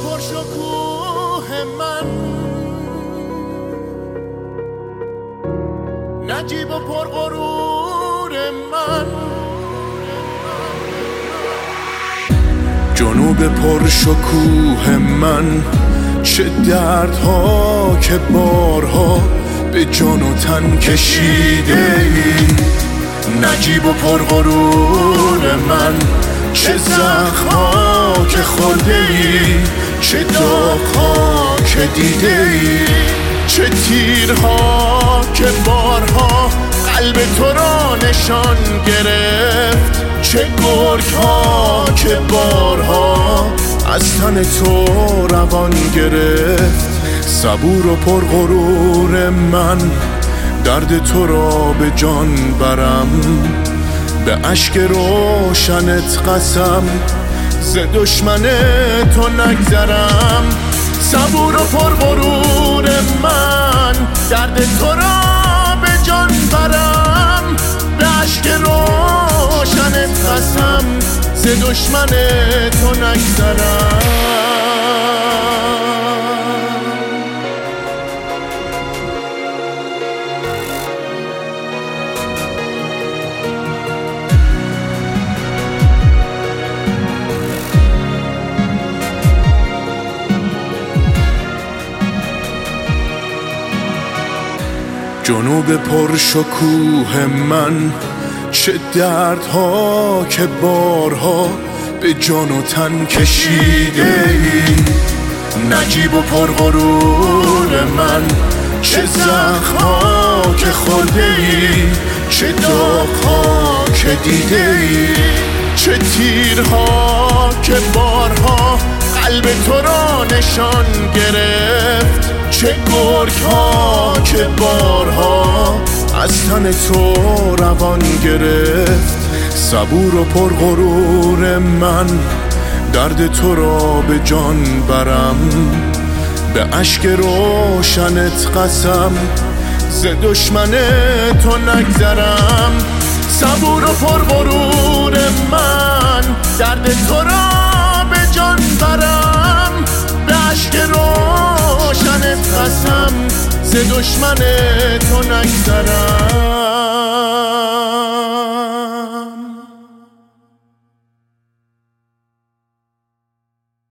پرشکوه من، نجیب و پرغرور من، جنوب پرشکوه من، چه دردها که بارها به جان و تن کشیده ای. نجیب و پرغرور من، چه زخمها که خورده ای، چه داغها که دیده ای، چه تیرها که بارها قلب تو را نشان گرفت، چه گرگها که بارها از تن تو روان گرفت. صبور و پرغرور من، درد تو را به جان برم، به اشک روشنت قسم، ز دشمن تو نگذرم. صبور و پرغرور من، درد تو را به جان برم، به اشک روشنت قسم، ز دشمن تو نگذرم. جنوب پرشکوه من، چه دردها که بارها به جان و تن کشیده ای. نجیب و پرغرور من، چه زخمها که خورده ای، چه داغها که دیده ای، چه تیرها که بارها قلب تو را نشان گرفت، چه گرگها که بارها از تن تو روان گرفت. صبور و پرغرور من، درد تو را به جان برم، به اشک روشنت قسم، ز دشمن تو نگذرم. صبور و پرغرور من، درد تو را به جان برم، به اشک روشنت قسم، ز دشمن تو نگذرم.